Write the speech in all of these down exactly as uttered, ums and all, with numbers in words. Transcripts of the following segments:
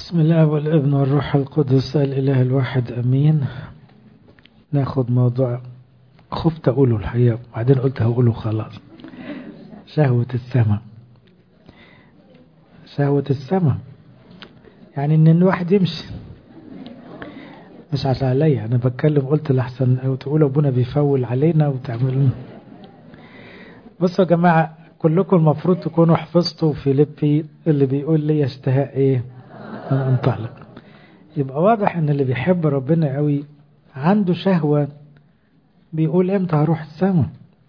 بسم الله والابن والروح القدس الإله الواحد أمين. ناخد موضوع خفت أقوله الحقيقة وبعدين قلت هقوله خلاص. شهوة السماء. شهوة السماء يعني إن الواحد يمشي، مش عشان عليا أنا بتكلم، قلت لحسن أو تقول أبونا بيفول علينا وتعملون. بصوا يا جماعة، كلكم المفروض تكونوا حفظتوا فيليبي اللي بيقول لي يشتهى إيه أن أنطلق. يبقى واضح ان اللي بيحب ربنا قوي عنده شهوة، بيقول امتى هروح السماء،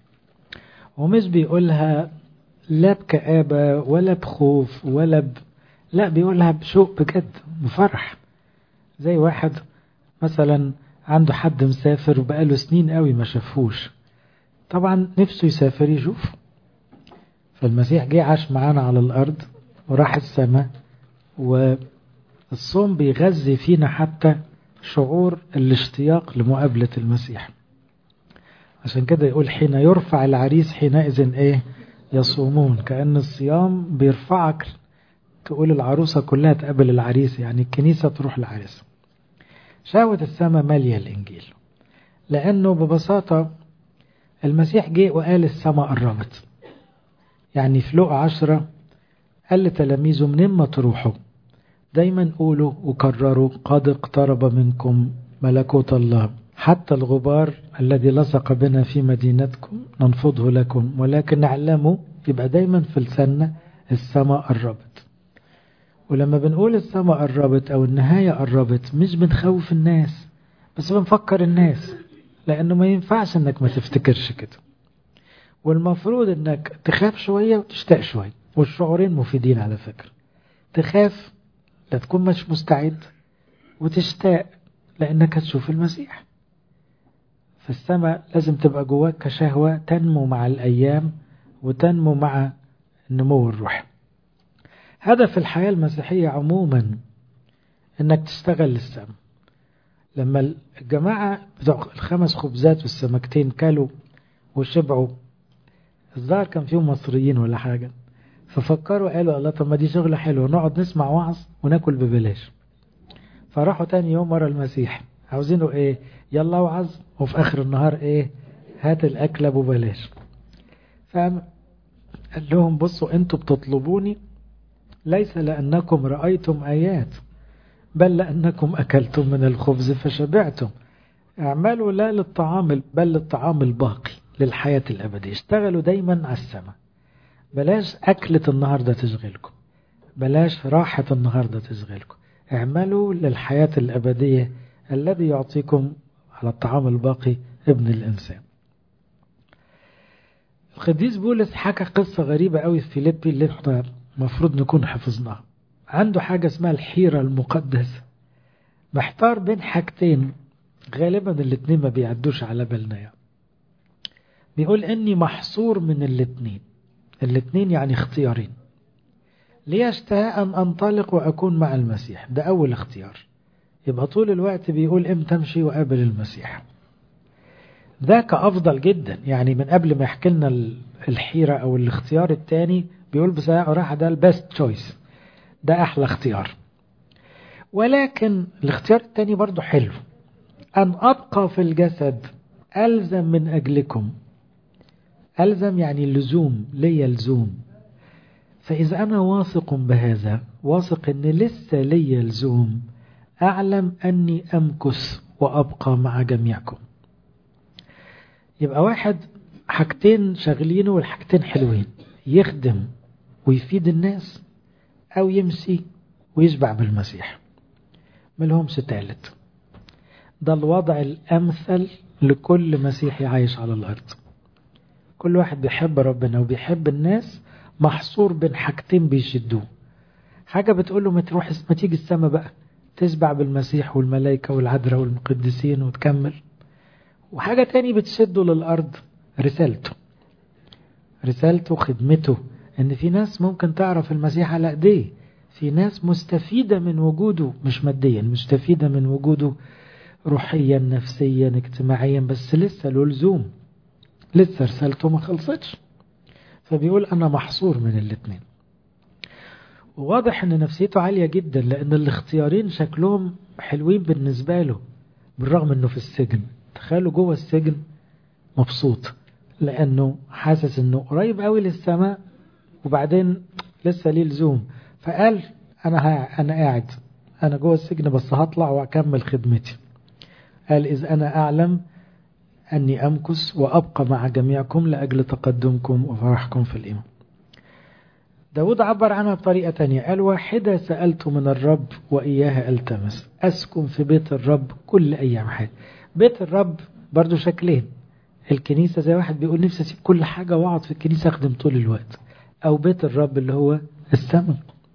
ومش بيقولها لا بكآبة ولا بخوف ولا ب... لا بيقولها بشوق بجد، بفرح. زي واحد مثلا عنده حد مسافر وبقاله سنين قوي ما شافوش، طبعا نفسه يسافر يشوف. فالمسيح جه عاش معانا على الأرض وراح السماء، و الصوم بيغذي فينا حتى شعور الاشتياق لمقابلة المسيح. عشان كده يقول حين يرفع العريس حينئذ ايه يصومون، كأن الصيام بيرفعك تقول العروسة كلها تقابل العريس، يعني الكنيسة تروح العريس. شهوة السماء مالية الإنجيل، لأنه ببساطة المسيح جه وقال السماء قربت. يعني في لقا عشرة قال لتلاميذه منين ما تروحوا دايما قولوا وكرروا قد اقترب منكم ملكوت الله، حتى الغبار الذي لصق بنا في مدينتكم ننفضه لكم، ولكن اعلموا. يبقى دايما في لساننا السماء قربت. ولما بنقول السماء قربت او النهاية قربت، مش بنخوف الناس بس بنفكر الناس، لانه ما ينفعش انك ما تفتكرش كده، والمفروض انك تخاف شوية وتشتاق شوية، والشعورين مفيدين على فكرة. تخاف لا تكون مش مستعد، وتشتاق لأنك هتشوف المسيح. فالسماء لازم تبقى جواك كشهوة تنمو مع الأيام وتنمو مع النمو الروحي. هدف الحياة المسيحية عموما انك تشتغل للسماء. لما الجماعة بتوع الخمس خبزات والسمكتين كلوا وشبعوا، الظاهر كان فيهم مصريين ولا حاجة، ففكروا قالوا الله طب ما دي شغلة حلوة، نقعد نسمع وعظ وناكل ببلاش. فراحوا تاني يوم ورا المسيح عاوزينه ايه، يلا وعظ وفي اخر النهار ايه، هات الاكل ببلاش. فقال لهم بصوا انتوا بتطلبوني ليس لانكم رأيتم ايات، بل لانكم اكلتم من الخبز فشبعتم. اعملوا لا للطعام بل للطعام الباقي للحياة الابدية. اشتغلوا دايما على السماء، بلاش أكلة النهاردة تشغلكم، بلاش راحة النهاردة تشغلكم. اعملوا للحياة الأبدية الذي يعطيكم على الطعام الباقي ابن الإنسان. القديس بولس حكى قصة غريبة قوي في فيليبي اللي احنا مفروض نكون حفظناها. عنده حاجة اسمها الحيرة المقدسة، محتار بين حاجتين غالبا الاتنين ما بيعدوش على بالنا. يعني بيقول اني محصور من الاتنين، الاتنين يعني اختيارين. ليشتهى أن أنطلق وأكون مع المسيح، ده أول اختيار. يبقى طول الوقت بيقول امتى امشي وقابل المسيح، ذاك أفضل جدا. يعني من قبل ما يحكي لنا الحيرة أو الاختيار التاني بيقول بصراحة ده البست تشويس، ده أحلى اختيار. ولكن الاختيار التاني برضو حلو، أن أبقى في الجسد ألزم من أجلكم. ألزم يعني اللزوم، لي لزوم. فإذا أنا واثق بهذا، واثق أن لسه لي لزوم، أعلم أني أمكث وأبقى مع جميعكم. يبقى واحد حاجتين شغلينه والحاجتين حلوين، يخدم ويفيد الناس أو يمشي ويشبع بالمسيح، ملهمش تالت. ده الوضع الأمثل لكل مسيحي عايش على الأرض. كل واحد بيحب ربنا وبيحب الناس محصور بين حاجتين بيشدوه. حاجة بتقول له ما تروح ما تيجي السماء بقى تشبع بالمسيح والملائكة والعذراء والمقدسين وتكمل، وحاجة تاني بتشده للأرض، رسالته رسالته خدمته، ان في ناس ممكن تعرف المسيح على ايديه، في ناس مستفيدة من وجوده، مش ماديا، مستفيدة من وجوده روحيا نفسيا اجتماعيا، بس لسه له لزوم، لسه رسالته ما خلصتش. فبيقول أنا محصور من الاثنين. واضح ان نفسيته عالية جدا، لان الاختيارين شكلهم حلوين بالنسبة له بالرغم انه في السجن. تخيلوا جوه السجن مبسوط لانه حاسس انه قريب قوي للسماء، وبعدين لسه ليه لزوم. فقال انا ها انا قاعد انا جوه السجن بس هطلع واكمل خدمتي. قال اذ انا اعلم اني امكث وابقى مع جميعكم لاجل تقدمكم وفرحكم في الايمان. داود عبر عنها بطريقة تانية، قال واحدة سألت من الرب وإياها ألتمس، أسكن في بيت الرب كل أيام حياتي. بيت الرب برضو شكلين، الكنيسة زي واحد بيقول نفسي أسيب كل حاجة وأقعد في الكنيسة أخدم طول الوقت، أو بيت الرب اللي هو السماء.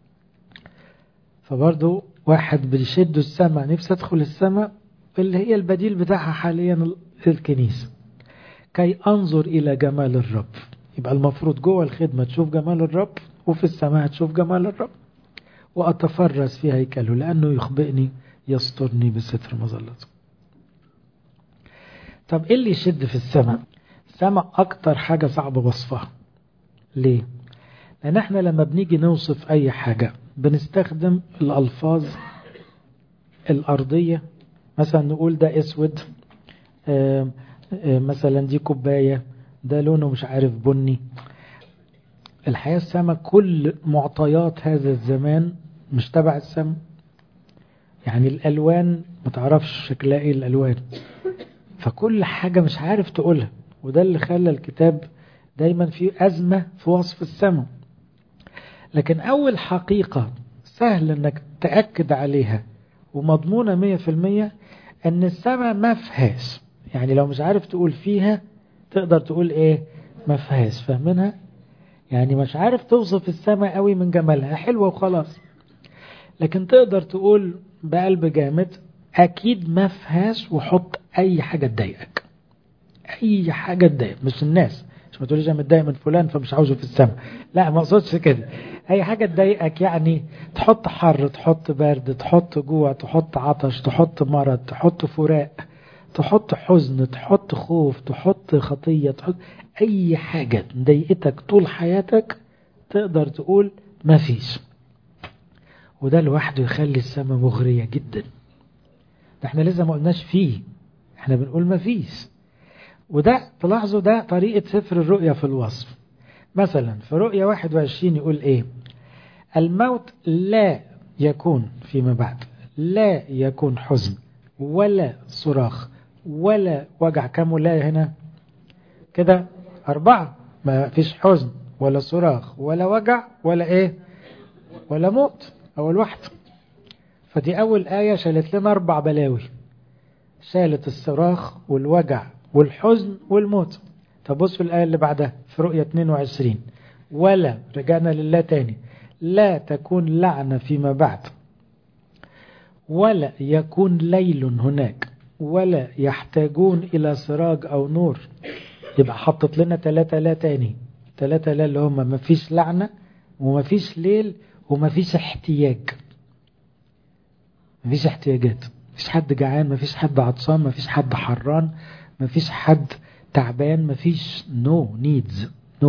فبرضو واحد بيشد السماء، نفسي أدخل السماء اللي هي البديل بتاعها حاليا الكنيسة، كي أنظر إلى جمال الرب. يبقى المفروض جوه الخدمة تشوف جمال الرب، وفي السماء تشوف جمال الرب، وأتفرس في هيكله لأنه يخبئني يسترني بستر مظلته. طب إيه اللي يشد في السماء؟ السماء أكتر حاجة صعبة وصفها. ليه؟ لأن احنا لما بنيجي نوصف أي حاجة بنستخدم الألفاظ الأرضية. مثلا نقول ده أسود، آآ آآ مثلا دي كوباية، ده لونه مش عارف بني. الحياة السماء كل معطيات هذا الزمان مش تبع السماء. يعني الألوان ما تعرفش شكلها ايه الألوان، فكل حاجة مش عارف تقولها. وده اللي خلى الكتاب دايما في أزمة في وصف السماء. لكن أول حقيقة سهل انك تأكد عليها ومضمونة مية في المية ان السماء ما فيهاش. يعني لو مش عارف تقول فيها تقدر تقول ايه؟ ما فيهاش. فاهمينها؟ يعني مش عارف توصف السماء قوي من جمالها، حلوة وخلاص، لكن تقدر تقول بقلب جامد اكيد ما فيهاش، وحط اي حاجة تضايقك. اي حاجة تضايقك، مش الناس، مش ما تقوليش انا متضايق من فلان فمش عاوزه في السماء، لا ما اقصدش كده. اي حاجة تضايقك، يعني تحط حر، تحط برد، تحط جوع، تحط عطش، تحط مرض، تحط فراق، تحط حزن، تحط خوف، تحط خطية، تحط اي حاجة ضايقتك طول حياتك تقدر تقول ما فيش. وده لوحده يخلي السماء مغرية جدا. ده احنا لسه ما قلناش فيه، احنا بنقول ما فيش. وده تلاحظوا ده طريقة سفر الرؤيا في الوصف. مثلا في رؤيا واحد وعشرين يقول ايه؟ الموت لا يكون فيما بعد، لا يكون حزن ولا صراخ ولا وجع. كم لا هنا كده؟ أربعة. ما فيش حزن ولا صراخ ولا وجع ولا ايه؟ ولا موت. أول واحدة. فدي أول آية شالت لنا أربع بلاوي، شالت الصراخ والوجع والحزن والموت. طب بصوا الآية اللي بعدها في رؤية اثنين وعشرين، ولا رجعنا لله تاني، لا تكون لعنة فيما بعد، ولا يكون ليل هناك، ولا يحتاجون إلى سراج أو نور. يبقى حطت لنا ثلاثة لا تاني، ثلاثة لا اللي هم ما فيش لعنة وما فيش ليل وما فيش احتياج. ما فيش احتياجات، ما فيش حد جعان، ما فيش حد عطشان، ما فيش حد حران، ما فيش حد تعبان، ما فيش no needs no.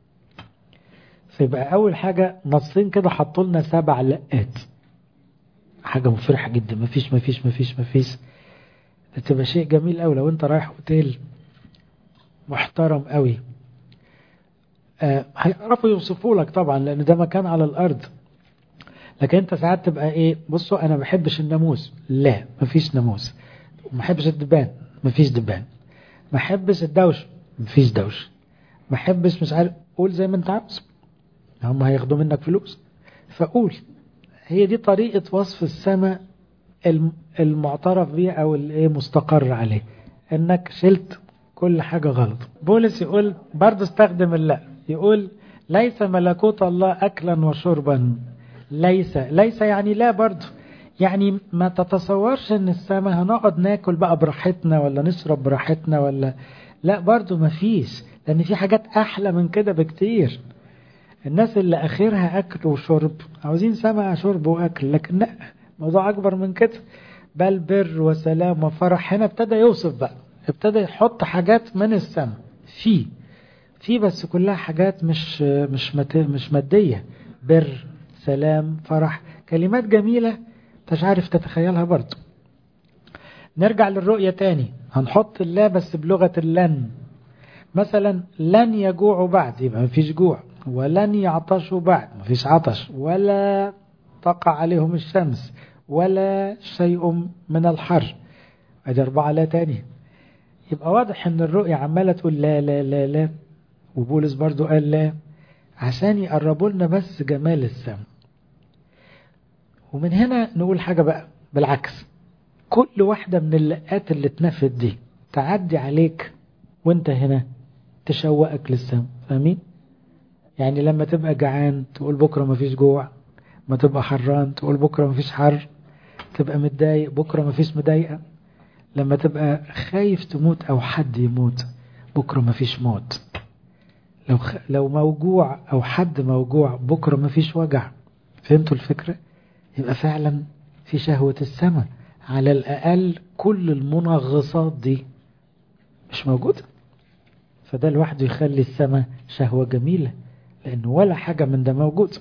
فيبقى أول حاجة نصين كده حطوا لنا سبع لقات، حاجة مفرحة جدا. ما فيش ما فيش ما فيش ما فيش ده تبقى شيء جميل أوي لو أنت رايح أوتيل محترم أوي. آه هيعرفوا يوصفوا لك طبعا لأن ده مكان على الأرض. لكن أنت ساعات تبقى إيه؟ بصوا أنا ما بحبش الناموس، لا ما فيش ناموس. ما بحبش الدبان، ما فيش دبان. ما بحبش الدوش، ما فيش دوش. ما بحبش مش عارف. قول زي ما أنت عاوز، هم هياخدوا منك فلوس فقول. هي دي طريقة وصف السماء المعترف بيه أو الايه مستقر عليه، انك شلت كل حاجة غلط. بولس يقول برضه استخدم اللا، يقول ليس ملكوت الله أكلا وشربا. ليس ليس يعني لا برضه، يعني ما تتصورش ان السماء هنقعد ناكل بقى براحتنا ولا نشرب براحتنا ولا لا، برضه ما فيش، لان في حاجات احلى من كده بكتير. الناس اللي اخرها اكل وشرب عاوزين سماء شرب واكل، لكن لا، موضوع اكبر من كده. بل بر وسلام وفرح. هنا ابتدى يوصف بقى، ابتدى يحط حاجات من السماء في في بس كلها حاجات مش مش مش مادية. بر سلام، فرح، كلمات جميلة مش عارف تتخيلها برضو. نرجع للرؤية تاني، هنحط اللا بس بلغة اللن. مثلا لن يجوعوا بعد، يبقى مفيش جوع، ولن يعطشوا بعد، مفيش عطش، ولا تقع عليهم الشمس، ولا شيء من الحر. ادي اربعة لا تاني. يبقى واضح ان الرؤية عمالة تقول لا لا لا لا، وبولس برضو قال لا، عشان يقربوا لنا بس جمال السماء. ومن هنا نقول حاجة بقى بالعكس، كل واحدة من اللقات اللي اتنفت دي تعدي عليك وانت هنا تشوقك للسماء. فاهمين؟ يعني لما تبقى جعان تقول بكرة مفيش جوع، ما تبقى حران تقول بكرة مفيش حر، تبقى متضايق بكرة مفيش مضايقة، لما تبقى خايف تموت أو حد يموت بكرة مفيش موت، لو خ... لو موجوع أو حد موجوع بكرة مفيش وجع. فهمتوا الفكرة؟ يبقى فعلا في شهوة السماء، على الأقل كل المنغصات دي مش موجودة. فده لوحده يخلي السماء شهوة جميلة، لأنه ولا حاجة من ده موجود.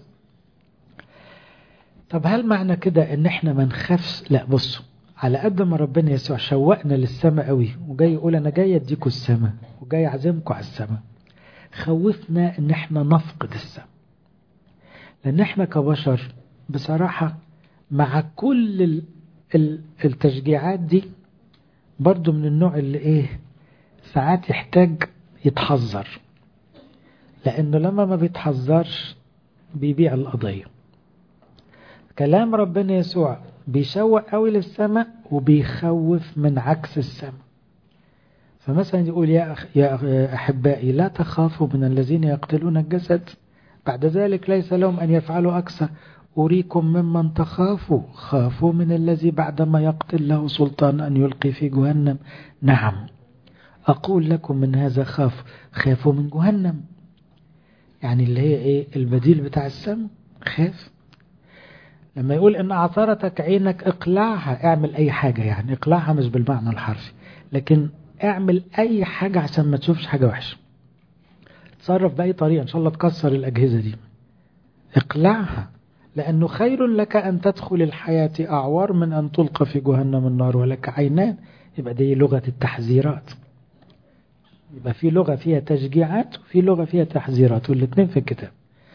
طب هل معنى كده ان احنا ما نخافش؟ لا، بصوا، على قد ما ربنا يسوع شوقنا للسماء قوي وجاي يقول انا جاي اديكوا السماء وجاي اعزمكوا على السماء، خوفنا ان احنا نفقد السماء. لان احنا كبشر بصراحة مع كل التشجيعات دي برضو من النوع اللي ايه ساعات يحتاج يتحذر، لانه لما ما بيتحذرش بيبيع القضية. كلام ربنا يسوع بيشوق قوي للسماء وبيخوف من عكس السماء. فمثلا يقول يا, أخ يا أحبائي لا تخافوا من الذين يقتلون الجسد، بعد ذلك ليس لهم أن يفعلوا أكثر، أريكم ممن تخافوا، خافوا من الذي بعدما يقتل له سلطان أن يلقي في جهنم. نعم أقول لكم من هذا خاف، خافوا من جهنم. يعني اللي هي إيه البديل بتاع السماء، خاف. لما يقول إن أعثرتك عينك اقلعها، اعمل أي حاجة، يعني اقلعها مش بالمعنى الحرفي، لكن اعمل أي حاجة عشان ما تشوفش حاجة وحشة. تصرف بأي طريقة، إن شاء الله تكسر الأجهزة دي، اقلعها، لأنه خير لك أن تدخل الحياة أعور من أن تلقى في جهنم النار ولك عينان. يبقى دي لغة التحذيرات، يبقى في لغة فيها تشجيعات وفي لغة فيها تحذيرات، والاثنين في الكتاب.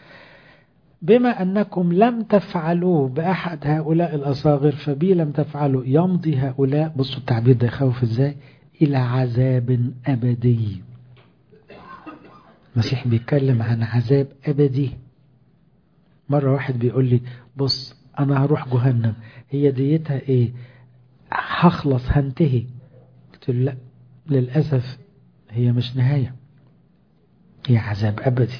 بما أنكم لم تفعلوا بأحد هؤلاء الأصاغر فبي لم تفعلوا، يمضي هؤلاء، بصوا التعبير ده يخوف إزاي، إلى عذاب أبدي. المسيح بيتكلم عن عذاب أبدي. مرة واحد بيقول لي بص أنا هروح جهنم، هي ديتها إيه؟ هخلص هنتهي. قلت له لا، للأسف هي مش نهاية، هي عذاب أبدي.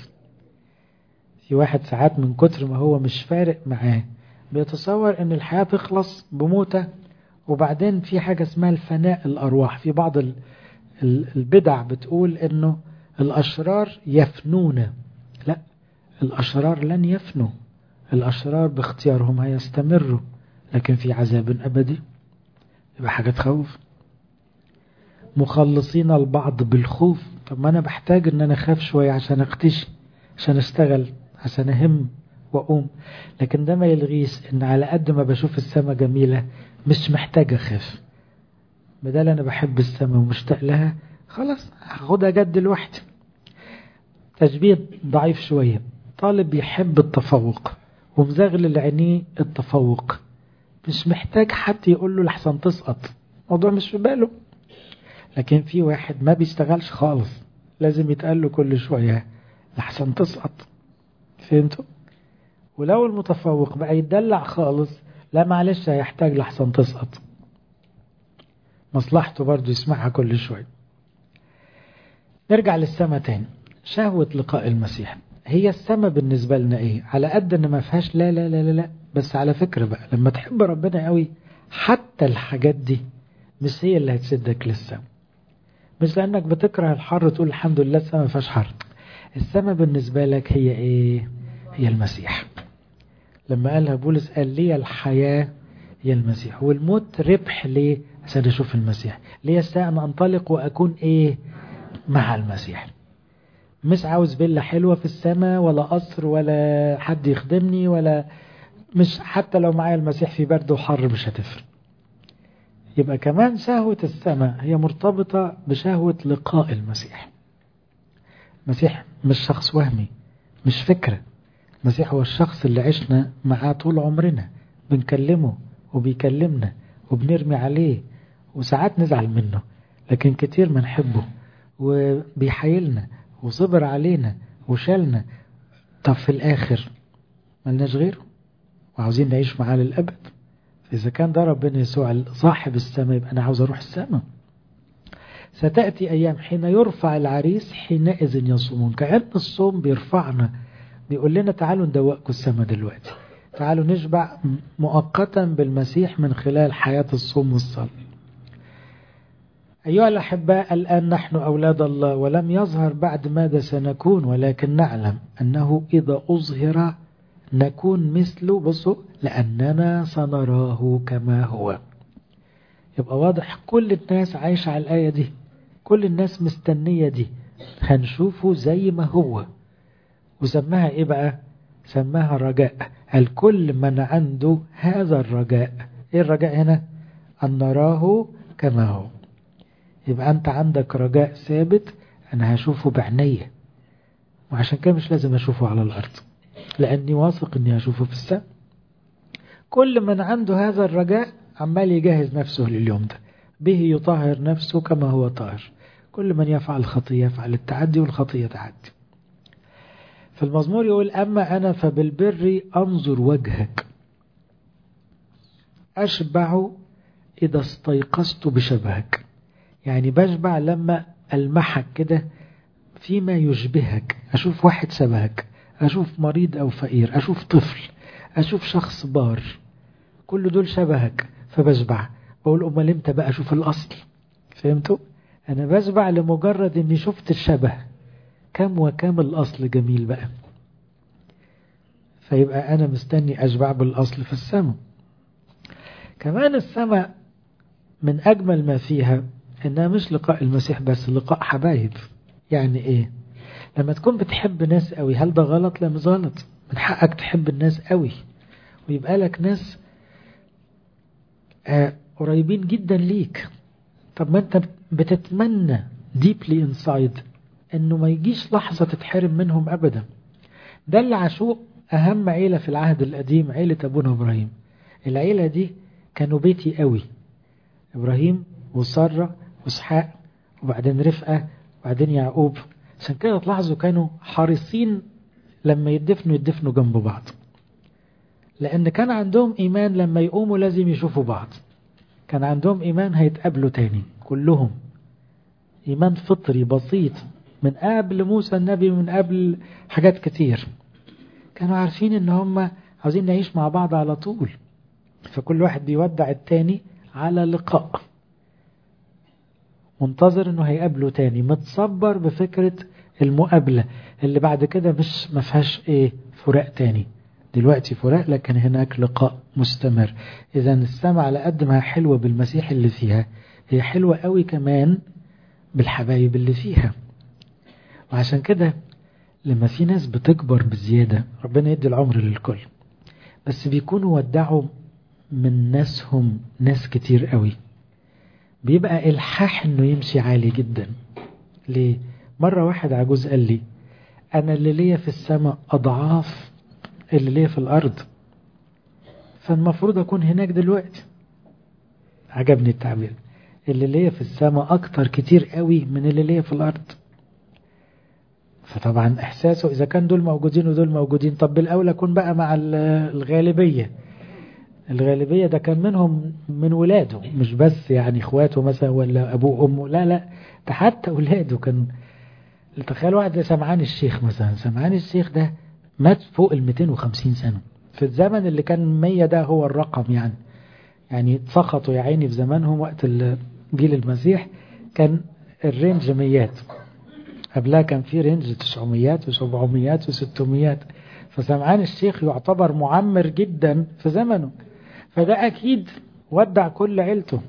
في واحد ساعات من كتر ما هو مش فارق معاه بيتصور ان الحياة تخلص بموتة، وبعدين في حاجة اسمها الفناء الأرواح. في بعض البدع بتقول انه الأشرار يفنون، لا، الأشرار لن يفنوا، الأشرار باختيارهم هيستمروا، لكن في عذاب أبدي. يبقى حاجة تخوف. مخلصين البعض بالخوف، طب ما أنا بحتاج ان أنا أخاف شوية عشان أختشي، عشان أشتغل، عشان أهم وأقوم. لكن ده ما يلغيش إن على قد ما بشوف السماء جميلة مش محتاج أخاف. بدل أنا بحب السماء ومشتاق لها، خلاص هاخدها جد لوحدي. تشبيه ضعيف شوية، طالب يحب التفوق ومزغلل عينيه التفوق، مش محتاج حد يقول له لحسن تسقط، الموضوع مش في باله. لكن في واحد ما بيشتغلش خالص، لازم يتقال له كل شوية لحسن تسقط. فهمتوا؟ ولو المتفوق بقى يتدلع خالص، لا معلش هيحتاج لحسن تسقط، مصلحته برضو يسمعها كل شوية. نرجع للسماء تاني، شهوة لقاء المسيح. هي السماء بالنسبة لنا ايه؟ على قد ان ما فيهاش لا لا لا لا لا، بس على فكرة بقى لما تحب ربنا قوي حتى الحاجات دي مش هي اللي هتشدك للسماء. مش لانك بتكره الحر تقول الحمد لله السماء ما فيهاش حر. السماء بالنسبة لك هي ايه؟ هي المسيح. لما قالها بولس قال لي الحياة هي المسيح والموت ربح. ليه؟ عشان اشوف المسيح. ليه؟ استاء ان انطلق واكون ايه؟ مع المسيح. مش عاوز فيلا حلوة في السماء ولا قصر ولا حد يخدمني، ولا مش حتى لو معايا المسيح في برد وحر مش هتفرق. يبقى كمان شهوة السماء هي مرتبطة بشهوة لقاء المسيح. المسيح مش شخص وهمي، مش فكرة. المسيح هو الشخص اللي عشنا معاه طول عمرنا، بنكلمه وبيكلمنا وبنرمي عليه وساعات نزعل منه، لكن كتير بنحبه وبيحايلنا وصبر علينا وشالنا. طب في الآخر ملناش غيره وعاوزين نعيش معاه للأبد. إذا كان ده ربنا يسوع صاحب السماء، يبقى أنا عاوز أروح السماء. ستأتي أيام حين يرفع العريس حينئذ يصومون. كأن الصوم بيرفعنا، بيقول لنا تعالوا ندوقكم السماء دلوقتي، تعالوا نشبع مؤقتا بالمسيح من خلال حياة الصوم والصلاة. أيها الأحباء، الآن نحن أولاد الله، ولم يظهر بعد ماذا سنكون، ولكن نعلم أنه إذا أظهر نكون مثله، بصوا، لأننا سنراه كما هو. يبقى واضح كل الناس عايشة على الآية دي، كل الناس مستنية دي، هنشوفه زي ما هو. وسماها إيه بقى؟ سماها رجاء. الكل من عنده هذا الرجاء. إيه الرجاء هنا؟ أن نراه كما هو. يبقى أنت عندك رجاء ثابت، أنا هشوفه بعناية، وعشان كده مش لازم أشوفه على الأرض، لأني واثق أني هشوفه في السماء. كل من عنده هذا الرجاء عمال يجهز نفسه لليوم ده، به يطهر نفسه كما هو طاهر. كل من يفعل خطية يفعل التعدي، والخطية تعدي. في المزمور يقول: أما أنا فبالبر أنظر وجهك، أشبع إذا استيقظت بشبهك. يعني بشبع لما ألمحك كده فيما يشبهك، أشوف واحد شبهك، أشوف مريض أو فقير، أشوف طفل، أشوف شخص بار، كل دول شبهك فبشبع. بقول أمال إمتى بقى أشوف الأصل؟ فهمتوا؟ أنا بشبع لمجرد أني شفت الشبه، كم وكم الأصل جميل بقى. فيبقى أنا مستني أشبع بالأصل في السماء. كمان السماء من أجمل ما فيها إنها مش لقاء المسيح بس، لقاء حبايب. يعني إيه؟ لما تكون بتحب ناس قوي، هل ده غلط؟ لا، مش غلط. من حقك تحب الناس قوي، ويبقى لك ناس آه قريبين جدا ليك. طب ما أنت بتتمنى deeply inside إنه ما يجيش لحظة تتحرم منهم أبدا. ده اللي عاشوه أهم عيلة في العهد القديم، عيلة أبونا إبراهيم. العيلة دي كانوا بيتي قوي، إبراهيم وسارة وإسحاق وبعدين رفقة وبعدين يعقوب. عشان كده تلاحظوا كانوا حريصين لما يدفنوا يدفنوا جنب بعض، لأن كان عندهم إيمان لما يقوموا لازم يشوفوا بعض. كان عندهم إيمان هيتقابلوا تاني كلهم، إيمان فطري بسيط من قبل موسى النبي، من قبل حاجات كتير. كانوا عارفين إن هم عاوزين نعيش مع بعض على طول، فكل واحد بيودع التاني على لقاء، منتظر إنه هيقابله تاني، متصبر بفكرة المقابلة اللي بعد كده مش مفيهاش إيه فراق تاني. دلوقتي فراق، لكن هناك لقاء مستمر. إذا السماء على قد ما حلوة بالمسيح اللي فيها، هي حلوة قوي كمان بالحبايب اللي فيها. وعشان كده لما في ناس بتكبر بزيادة، ربنا يدي العمر للكل، بس بيكونوا ودعوا من ناسهم ناس كتير قوي، بيبقى إلحاح إنه يمشي عالي جدا. ليه؟ مرة واحد عجوز قال لي: أنا اللي ليا في السماء أضعاف اللي ليا في الأرض، فالمفروض أكون هناك دلوقتي. عجبني التعبير، اللي ليا في السماء أكتر كتير قوي من اللي ليا في الأرض. فطبعا إحساسه إذا كان دول موجودين ودول موجودين، طب بالأولى أكون بقى مع الغالبية. الغالبية ده كان منهم من ولاده، مش بس يعني إخواته مثلا ولا أبوه وأمه، لا لا، ده حتى ولاده. كان تخيل واحد زي سمعان الشيخ مثلا. سمعان الشيخ ده مات فوق ال مئتين وخمسين سنة في الزمن اللي كان مية ده هو الرقم. يعني يعني سقطوا يا عيني في زمانهم وقت جيل المسيح كان الرينج ميات، قبلها كان في رينج تسعميات وسبعميات وستميات. فسمعان الشيخ يعتبر معمر جدا في زمنه، فده أكيد ودع كل عيلته،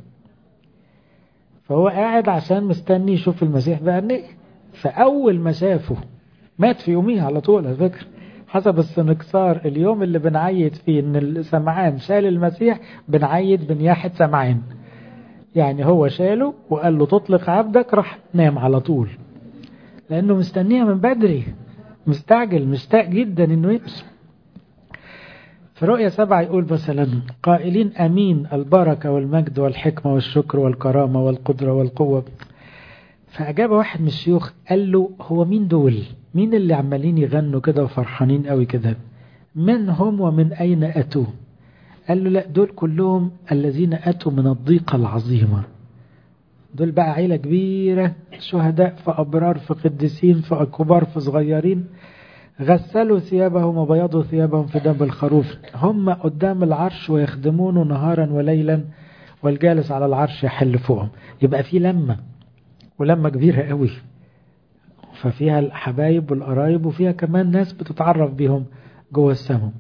فهو قاعد عشان مستني يشوف المسيح بعينيه. فأول ما شافه مات في يوميها على طول. على فكرة حسب السنكسار اليوم اللي بنعيد فيه ان السمعان شال المسيح بنعيد بنياحة سمعان، يعني هو شاله وقال له تطلق عبدك، راح نام على طول لانه مستنيها من بدري، مستعجل مشتاق جدا انه يمشي. في رؤية سبعة يقول مثلا قائلين امين البركة والمجد والحكمة والشكر والكرامة والقدرة والقوة. فأجاب واحد من الشيوخ قال له هو مين دول؟ مين اللي عمالين يغنوا كده وفرحانين قوي كده؟ من هم ومن أين أتوا؟ قال له لا، دول كلهم الذين أتوا من الضيقة العظيمة. دول بقى عيلة كبيرة، شهداء في أبرار في قديسين في كبار في صغيرين، غسلوا ثيابهم وبيضوا ثيابهم في دم الخروف، هم قدام العرش ويخدمونه نهارا وليلا والجالس على العرش يحل فوقهم. يبقى في لمة، ولما كبيرة قوي، ففيها الحبايب والقرايب وفيها كمان ناس بتتعرف بيهم جوه السماء.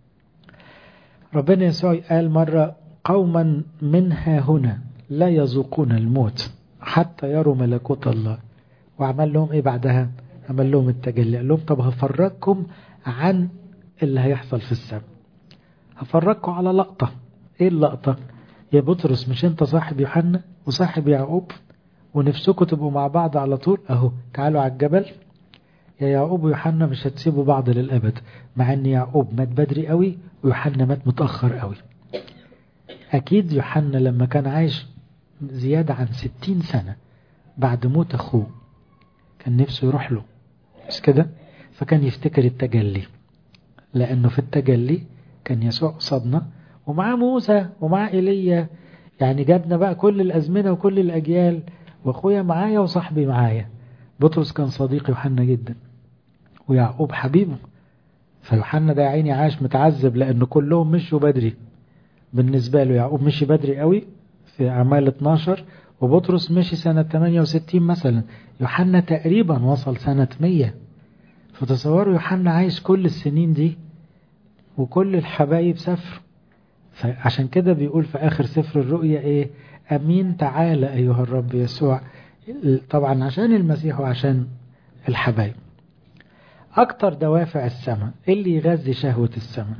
ربنا يسوع قال مرة قوما منها هنا لا يذوقون الموت حتى يروا ملكوت الله. وعمل لهم ايه بعدها؟ عمل لهم التجلي، قال لهم طب هفرجكم عن اللي هيحصل في السماء، هفرجكم على لقطة. ايه اللقطة؟ يا بطرس مش انت صاحب يوحنا وصاحب يعقوب ونفسكم تبقوا مع بعض على طول؟ اهو تعالوا على الجبل، يا يعقوب ويوحنا مش هتسيبوا بعض للأبد، مع ان يعقوب مات بدري قوي ويوحنا مات متأخر قوي. اكيد يوحنا لما كان عايش زيادة عن ستين سنة بعد موت اخوه كان نفسه يروح له، مش كده؟ فكان يفتكر التجلي، لانه في التجلي كان يسوع قصادنا ومعاه موسى ومعاه ايليا، يعني جابنا بقى كل الازمنة وكل الاجيال، واخويا معايا وصاحبي معايا. بطرس كان صديق يوحنا جدا ويعقوب حبيبه، فيوحنا ده عيني عاش متعذب لأنه كلهم مشوا بدري بالنسبة له. يعقوب مشي بدري قوي في أعمال اتناشر، وبطرس مشي سنة ثمانية وستين مثلا، يوحنا تقريبا وصل سنة مية. فتصوروا يوحنا عايش كل السنين دي وكل الحبايب سافروا. فعشان كده بيقول في آخر سفر الرؤيا ايه؟ أمين تعالى أيها الرب يسوع، طبعا عشان المسيح وعشان الحبايب. أكتر دوافع السماء اللي يغذي شهوة السماء،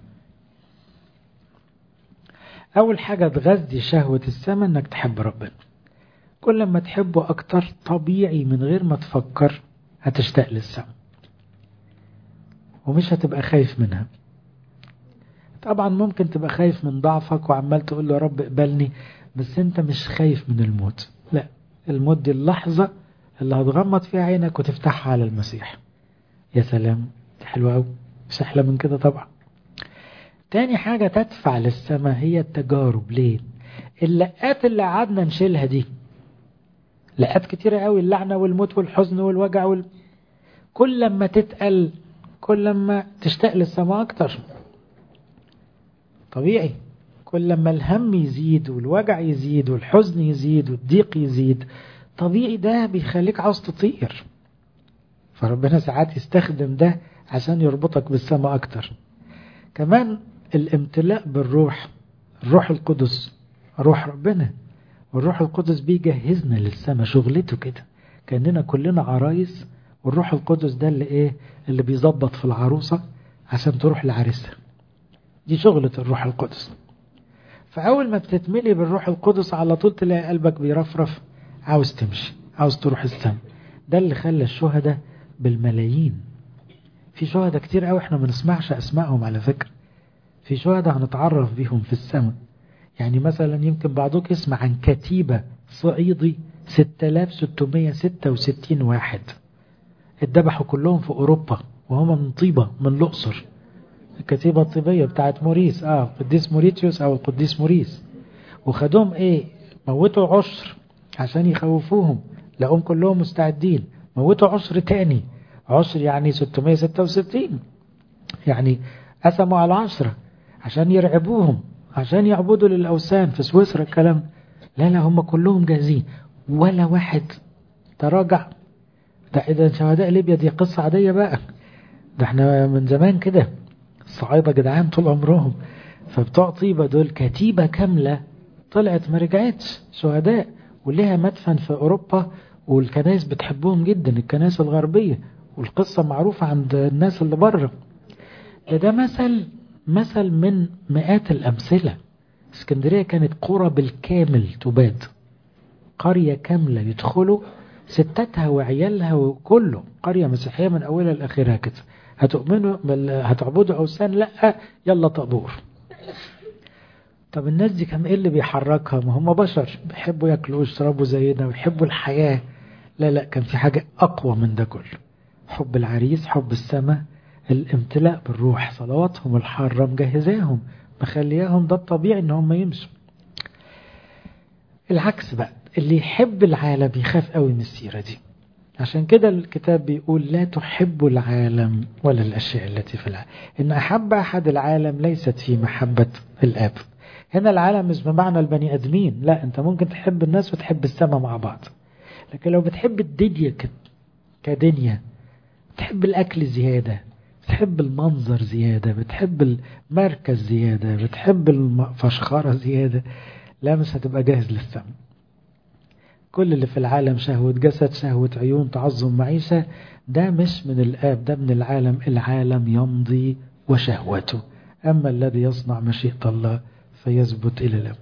أول حاجة تغذي شهوة السماء إنك تحب ربنا. كل ما تحبه أكتر طبيعي من غير ما تفكر هتشتاق للسماء ومش هتبقى خايف منها. طبعا ممكن تبقى خايف من ضعفك وعمال تقول له يا رب اقبلني، بس انت مش خايف من الموت. لا، الموت دي اللحظة اللي هتغمض فيها عينك وتفتحها على المسيح. يا سلام، دي حلوة قوي، مش أحلى من كده طبعا. تاني حاجة تدفع للسماء هي التجارب. ليه؟ اللقات اللي قعدنا نشيلها دي لقات كتيرة قوي، اللعنة والموت والحزن والوجع وال... كل لما تتقل كل لما تشتاق للسماء أكتر. طبيعي، كل لما الهم يزيد والوجع يزيد والحزن يزيد والضيق يزيد، طبيعي ده بيخليك عاوز تطير. فربنا ساعات يستخدم ده عشان يربطك بالسماء أكتر. كمان الامتلاء بالروح، الروح القدس روح ربنا، والروح القدس بيجهزنا للسماء، شغلته كده كأننا كلنا عرايس، والروح القدس ده اللي ايه؟ اللي بيظبط في العروسة عشان تروح لعريسها. دي شغلة الروح القدس. فأول ما بتتملي بالروح القدس على طول تلاقي قلبك بيرفرف، عاوز تمشي، عاوز تروح السماء. ده اللي خلى الشهداء بالملايين. في شهداء كتير قوي احنا ما نسمعش اسمائهم على فكرة، في شهداء هنتعرف بيهم في السماء. يعني مثلا يمكن بعضك يسمع عن كتيبة صعيدي ستة آلاف وستمائة وستة وستين واحد اتذبحوا كلهم في أوروبا، وهم من طيبة من الأقصر. الكتيبة الطيبية بتاعت موريس، اه القديس موريتيوس او القديس موريس. وخدوهم ايه؟ موتوا عشر عشان يخوفوهم، لقوم كلهم مستعدين. موتوا عشر تاني، عشر يعني ستمائة وستة وستين، يعني قسموا على عشرة عشان يرعبوهم، عشان يعبدوا للأوثان في سويسرا الكلام. لا لا، هم كلهم جاهزين، ولا واحد تراجع. ده إذا شهداء ليبيا دي قصة عادية بقى، ده احنا من زمان كده الصعايدة جدعان طول عمرهم. فبتوع طيبة دول كتيبة كاملة طلعت ما رجعتش شهداء، ولها مدفن في أوروبا، والكنائس بتحبهم جدا، الكنائس الغربية، والقصة معروفة عند الناس اللي بره. ده, ده مثل مثل من مئات الأمثلة. اسكندرية كانت قرى بالكامل تباد، قرية كاملة يدخلوا ستاتها وعيالها وكله، قرية مسيحية من أولها لآخرها كده. هتؤمنوا هتعبدوا أوثان؟ لا، يلا طابور. طب الناس دي كان ايه اللي بيحركها؟ ما هم بشر بيحبوا ياكلوا ويشربوا زينا ويحبوا الحياة. لا لا، كان في حاجة أقوى من ده كله، حب العريس، حب السماء، الامتلاء بالروح، صلواتهم الحارة مجهزاهم مخلياهم ده الطبيعي ان هم يمشوا. العكس بقى، اللي يحب العالم يخاف قوي من السيرة دي. عشان كده الكتاب بيقول لا تحب العالم ولا الأشياء التي في العالم، إن أحب أحد العالم ليست في محبة الآب. هنا العالم مش بمعنى البني أدمين، لا، أنت ممكن تحب الناس وتحب السماء مع بعض. لكن لو بتحب الدنيا كدنيا، بتحب الأكل زيادة، بتحب المنظر زيادة، بتحب المركز زيادة، بتحب الفشخرة زيادة، لا، مش هتبقى جاهز للسماء. كل اللي في العالم شهوة جسد، شهوة عيون، تعظم معيشة، ده مش من الآب، ده من العالم. العالم يمضي وشهوته، أما الذي يصنع مشيئة الله فيثبت إلى الأبد.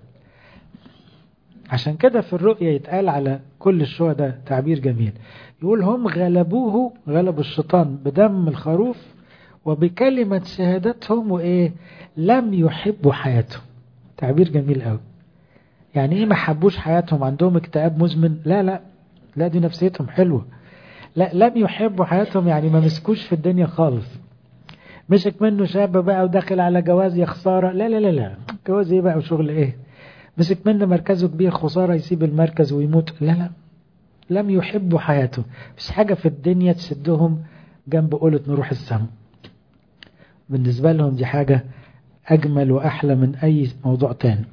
عشان كده في الرؤيا يتقال على كل الشهداء تعبير جميل، يقول هم غلبوه، غلبوا الشيطان بدم الخروف وبكلمة شهادتهم، وإيه؟ لم يحبوا حياتهم. تعبير جميل قوي. يعني ايه ما حبوش حياتهم؟ عندهم اكتئاب مزمن؟ لا لا لا، دي نفسيتهم حلوة. لا، لم يحبوا حياتهم يعني ما مسكوش في الدنيا خالص. مشك منه شاب بقى وداخل على جواز يا خسارة، لا لا لا لا، جواز ايه بقى وشغل ايه؟ مسك منه مركزه كبير، خسارة يسيب المركز ويموت، لا لا، لم يحبوا حياتهم. مش حاجة في الدنيا تسدهم جنب قولة نروح السما. بالنسبة لهم دي حاجة أجمل وأحلى من أي موضوع تاني.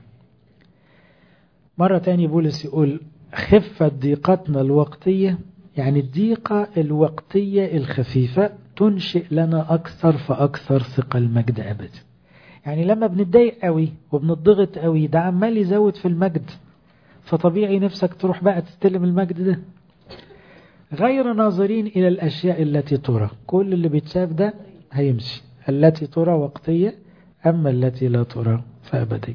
مرة تاني بولس يقول خفة ضيقتنا الوقتية، يعني الضيقة الوقتية الخفيفة تنشئ لنا أكثر فأكثر ثقل مجد أبد. يعني لما بنتضايق قوي وبنضغط قوي، ده عمال يزود في المجد، فطبيعي نفسك تروح بقى تستلم المجد ده. غير ناظرين إلى الأشياء التي ترى، كل اللي بيتشاف ده هيمشي، التي ترى وقتية، أما التي لا ترى فأبدية.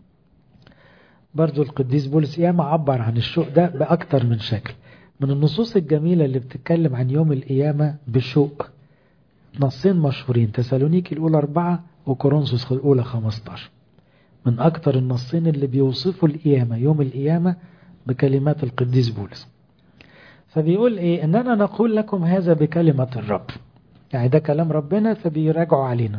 برضو القديس بولس ياما عبر عن الشوق ده بأكتر من شكل. من النصوص الجميلة اللي بتتكلم عن يوم القيامة بشوق، نصين مشهورين، تسالونيكي الأولى أربعة وكورنثوس الأولى خمستاشر، من أكتر النصين اللي بيوصفوا القيامة، يوم القيامة، بكلمات القديس بولس. فبيقول إيه؟ إننا نقول لكم هذا بكلمة الرب، يعني ده كلام ربنا فبيراجعوا علينا.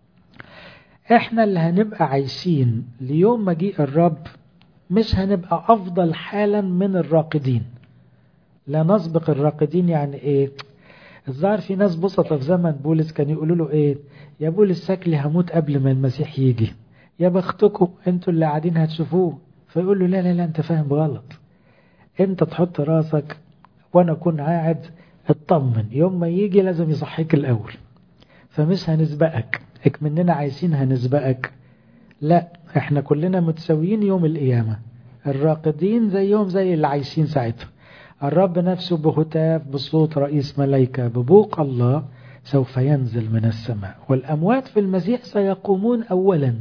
إحنا اللي هنبقى عايشين ليوم مجيء الرب مش هنبقى أفضل حالا من الراقدين، لا نسبق الراقدين. يعني إيه؟ الظاهر في ناس بسطة في زمن بولس كان يقولوا له إيه؟ يا بولس شكلي هموت قبل ما المسيح يجي، يا بختكم انتوا اللي قاعدين هتشوفوه. فيقول له لا لا لا، انت فاهم غلط، انت تحط راسك وانا اكون قاعد اطمن، يوم ما يجي لازم يصحيك الاول، فمش هنسبقك اكمننا عايزين هنسبقك، لا، احنا كلنا متساويين يوم القيامة، الراقدين زيهم زي اللي عايشين ساعتها. الرب نفسه بهتاف بصوت رئيس ملائكة ببوق الله سوف ينزل من السماء، والأموات في المسيح سيقومون أولا،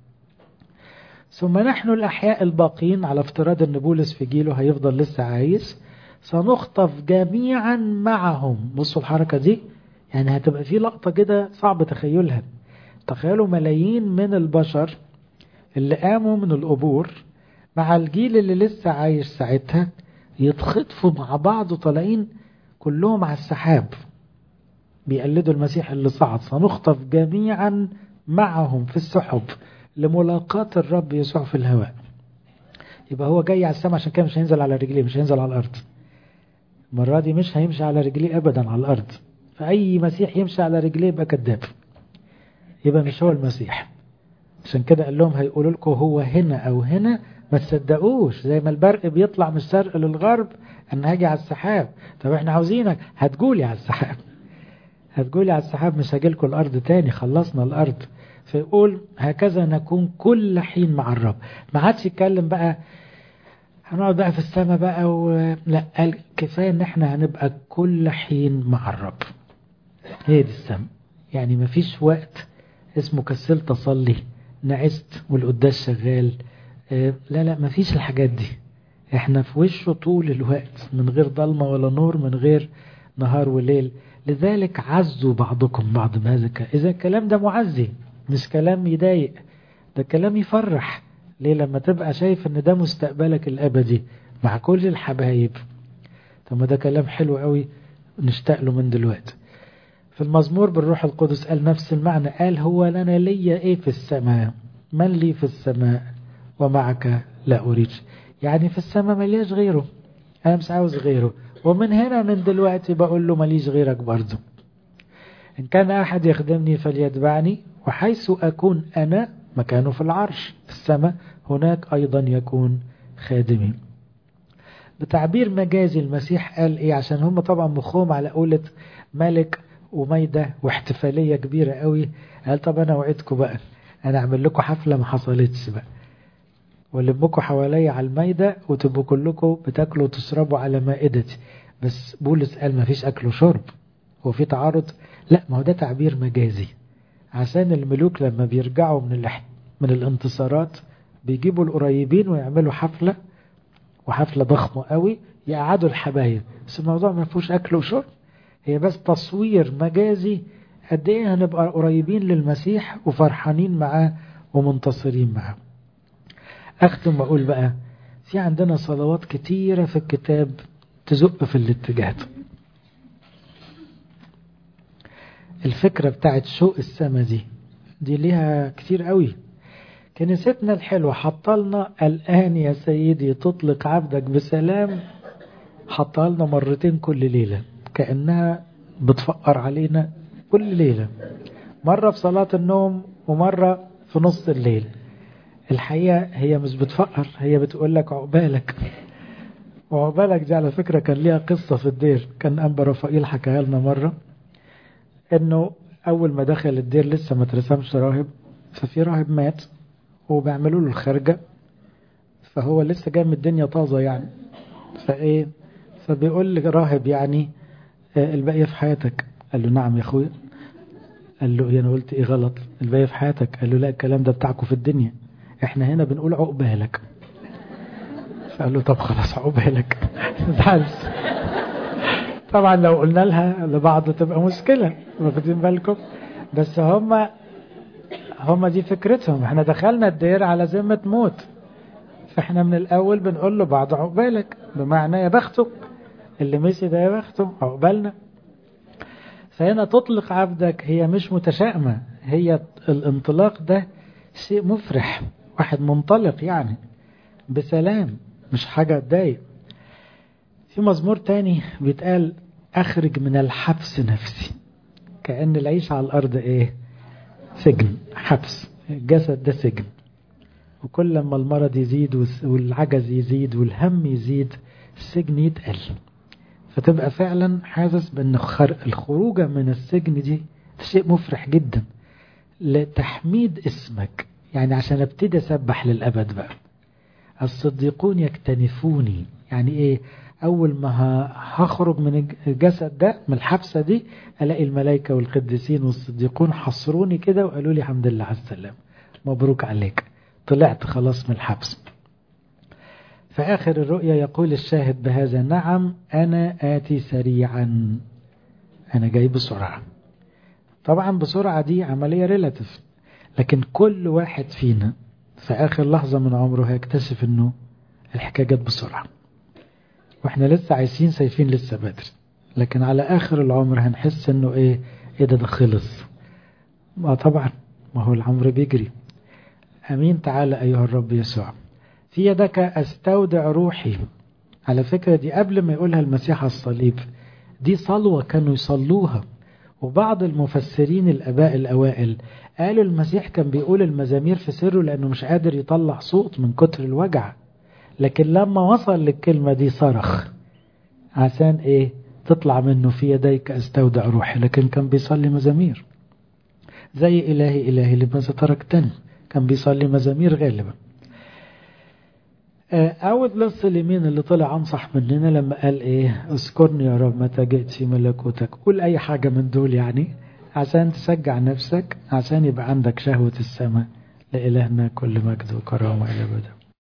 ثم نحن الأحياء الباقين، على افتراض أن بولس في جيله هيفضل لسه عايش، سنخطف جميعا معهم. بصوا الحركة دي، يعني هتبقى في لقطة كده صعب تخيلها. تخيلوا ملايين من البشر اللي قاموا من القبور مع الجيل اللي لسه عايش ساعتها، يتخطفوا مع بعض وطالعين كلهم على السحاب بيقلدوا المسيح اللي صعد. سنخطف جميعا معهم في السحب لملاقاة الرب يسوع في الهواء. يبقى هو جاي على السماء، عشان كده مش هينزل على رجليه، مش هينزل على الأرض المرة دي، مش هيمشي على رجليه أبدا على الأرض. فأي مسيح يمشي على رجليه يبقى كذاب، يبقى مش هو المسيح. عشان كده قال لهم هيقولوا لكم هو هنا أو هنا، ما تصدقوش، زي ما البرق بيطلع من الشرق للغرب أنا هاجي على السحاب. طب احنا عاوزينك هتقولي على السحاب، هتقولي على السحاب، مش هاجيلكم الأرض تاني، خلصنا الأرض. فيقول هكذا نكون كل حين مع الرب. ما عادش يتكلم بقى هنقعد بقى في السماء بقى و... لا، قال كفاية ان احنا هنبقى كل حين مع الرب. هي دي السماء. يعني مفيش وقت اسمه كسلت أصلي، نعست والقداس شغال، اه لا لا مفيش الحاجات دي. احنا في وشه طول الوقت، من غير ضلمة ولا نور، من غير نهار وليل. لذلك عزوا بعضكم بعض بهذا. إذا الكلام ده معزي، مش كلام يضايق، ده كلام يفرح. ليه؟ لما تبقى شايف ان ده مستقبلك الأبدي مع كل الحبايب. طب ما ده كلام حلو قوي نشتاق له من دلوقتي. في المزمور بالروح القدس قال نفس المعنى، قال هو لنا ليا ايه في السماء، من لي في السماء ومعك لا أريد. يعني في السماء ملياش غيره، أنا مش عاوز غيره. ومن هنا من دلوقتي بقول له مليش غيرك برضه. إن كان أحد يخدمني فليتبعني، وحيث أكون أنا مكانه في العرش في السماء، هناك أيضا يكون خادمي. بتعبير مجازي المسيح قال إيه؟ عشان هم طبعا مخهم على قولة ملك وميدة واحتفالية كبيرة قوي. قال طب أنا وعدكم بقى، أنا أعمل لكم حفلة ما حصلتش بقى، ولمكم حوالي على الميدة وتبقوا كلكم بتاكلوا وتشربوا على مائدتي. بس بولس قال ما فيش أكل وشرب، هو في تعارض؟ لا، ما هو ده تعبير مجازي. عشان الملوك لما بيرجعوا من الح... من الانتصارات بيجيبوا القريبين ويعملوا حفلة، وحفلة ضخمة قوي يقعدوا الحبايب، بس الموضوع ما فيهوش أكل وشرب. هي بس تصوير مجازي قد ايه هنبقى قريبين للمسيح وفرحانين معاه ومنتصرين معاه. أختم وأقول بقى، في عندنا صلوات كتيرة في الكتاب تزق في الاتجاه. الفكرة بتاعت شوق السما دي دي ليها كتير قوي. كنيستنا الحلوة حطلنا الآن يا سيدي تطلق عبدك بسلام، حطلنا مرتين كل ليلة، كأنها بتفقر علينا كل ليلة، مرة في صلاة النوم ومرة في نص الليل. الحقيقة هي مش بتفقر، هي بتقول لك عقبالك. وعقبالك دي على فكرة كان ليها قصة في الدير، كان أنبا رفائيل حكاها لنا مرة، إنه أول ما دخل الدير لسه ما ترسمش راهب، ففي راهب مات وبيعملوا له الخارجة، فهو لسه جاي من الدنيا طازة يعني، فإيه فبيقول لي راهب يعني الباقية في حياتك. قال له نعم يا أخويا. قال له أنا قلت إيه غلط؟ الباقية في حياتك. قال له لا، الكلام ده بتاعكم في الدنيا، إحنا هنا بنقول عقبالك. فقال له طب خلاص عقبالك. زعلت طبعا، لو قلنا لها لبعض تبقى مشكلة، واخدين بالكم؟ بس هم هم دي فكرتهم. احنا دخلنا الدير على ذمة موت، فاحنا من الأول بنقول له بعض عقبالك، بمعنى يا بخته اللي مشي ده، يا بخته عقبالنا. فهنا تطلق عبدك هي مش متشائمة، هي الانطلاق ده شيء مفرح، واحد منطلق يعني بسلام، مش حاجة تضايق. في مزمور تاني بيتقال أخرج من الحبس نفسي، كأن العيش على الأرض إيه؟ سجن، حبس، الجسد ده سجن، وكل لما المرض يزيد والعجز يزيد والهم يزيد السجن يتقل، فتبقى فعلا حاسس بأن الخروج من السجن دي شيء مفرح جدا لتحميد اسمك، يعني عشان ابتدي أسبح للأبد بقى. الصديقون يكتنفوني، يعني إيه؟ أول ما هخرج من الجسد ده، من الحبسة دي، ألاقي الملائكة والقديسين والصديقون حصروني كده وقالوا لي الحمد لله على السلام، مبروك عليك، طلعت خلاص من الحبس. في آخر الرؤيا يقول الشاهد بهذا نعم أنا آتي سريعا، أنا جاي بسرعة. طبعا بسرعة دي عملية ريلاتيف، لكن كل واحد فينا في آخر لحظة من عمره هيكتشف أنه الحكاية جت بسرعة، واحنا لسه عايشين شايفين لسه بدري، لكن على آخر العمر هنحس أنه إيه إيه ده ده خلص. ما طبعا ما هو العمر بيجري. أمين. تعالى أيها الرب يسوع، في يدك أستودع روحي. على فكرة دي قبل ما يقولها المسيح على الصليب، دي صلوة كانوا يصلوها. وبعض المفسرين الآباء الأوائل قالوا المسيح كان بيقول المزامير في سره لأنه مش قادر يطلع صوت من كتر الوجع، لكن لما وصل للكلمة دي صرخ عشان إيه؟ تطلع منه في يديك أستودع روحي. لكن كان بيصلي مزامير زي إلهي إلهي لماذا تركتني، كان بيصلي مزامير غالبا. أو النص اليمين اللي طلع أنصح مننا لما قال إيه اذكرني يا رب متى جئت في ملكوتك. قول أي حاجة من دول يعني عشان تشجع نفسك، عشان يبقى عندك شهوة السماء. لإلهنا كل مجد وكرامة إلى أبد.